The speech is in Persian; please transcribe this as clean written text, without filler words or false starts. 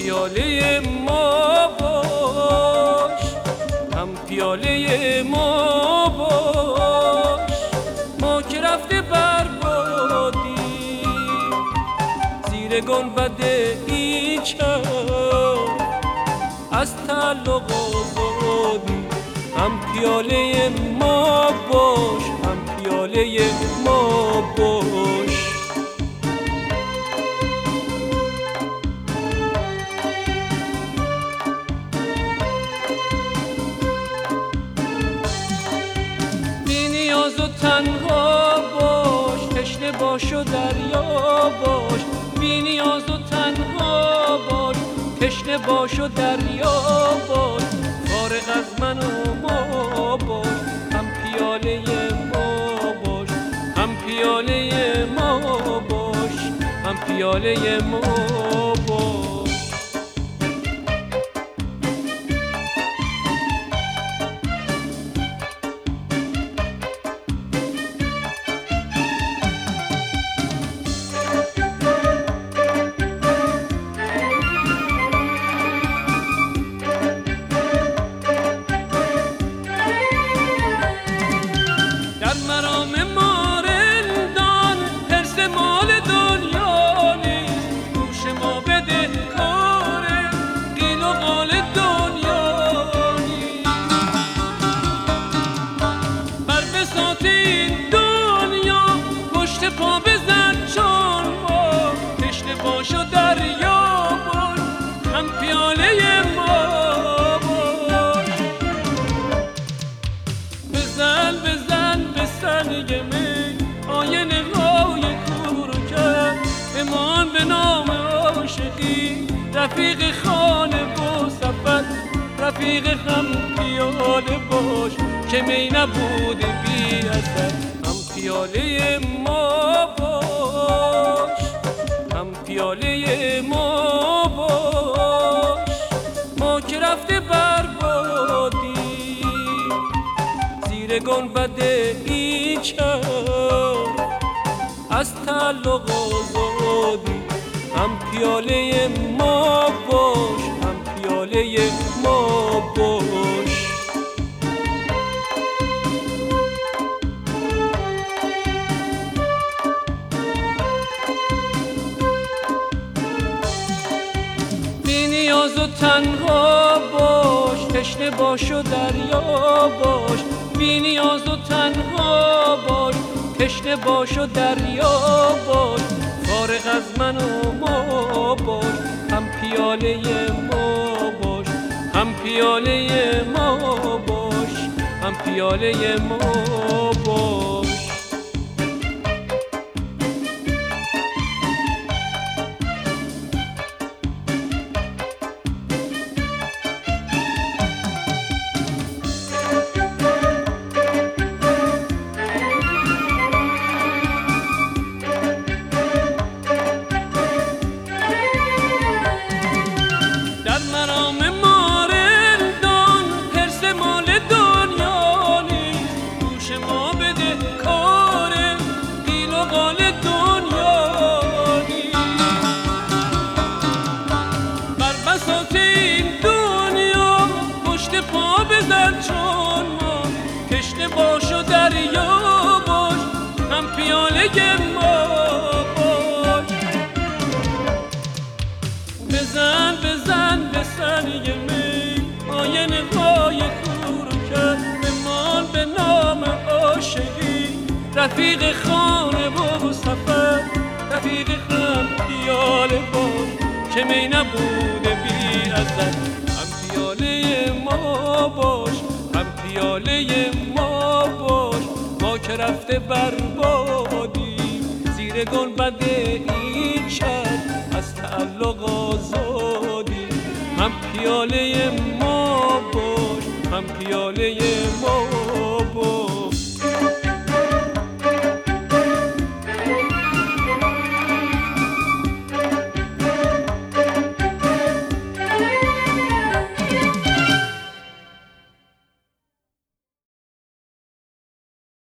پیاله ما باش، هم پیاله ما باش. ما که رفته بربادی زیر گنبد این شهر، از تعلق آزادی. هم پیاله ما باش، هم پیاله ما باش. بی نیاز و تنها باش، تشنه باش و دریا باش. بی نیاز و تنها باش، تشنه باش و دریا باش. فارغ از من و ما باش، هم پیاله ما باش، هم پیاله ما باش، هم پیاله ما باش. در مرام ما رندان حرص مال دنیا نیست، گوش ما بده کار قیل و قال دنیا نیست. بر بساط این دنیا پشت پا بزن چون ما، تشنه باش و دریا باش، هم پیاله ما باش. بزن بزن سنگ می آینه های کور کرد، امان به نام عاشقی رفیق خانه و سفر. رفیق هم پیاله باش که می نبود بی اثر. هم پیاله ما باش، هم پیاله ما باش. ما که رفته بربادی زیر گنبد این شهر، از تعلق آزادی. هم پیاله ما باش، هم پیاله ما باش. بی نیاز و تنها باش، تشنه باش و دریا باش. بی نیاز و تنها باش، تشنه باش و دریا باش. فارغ از من و ما باش، هم پیاله ما باش، هم پیاله ما باش، هم پیاله ما باش. در مرام ما رندان حرص مال دنیا نیست، گوش ما بده کار قیل و قال دنیا نیست. بر بساط این دنیا پشت پا بزن چون ما، تشنه باش و دریا باش، هم پیاله ما باش. بزن بزن به سنگ می آینه های کور کرد، امان به نام عاشقی رفیق خانه و سفر. رفیق هم پیاله باش که می نبوده بی اثر. هم پیاله ما باش، هم پیاله ما باش. ما که رفته بربادی زیر گنبد این شهر، از تعلق آزادی. هم پیاله ما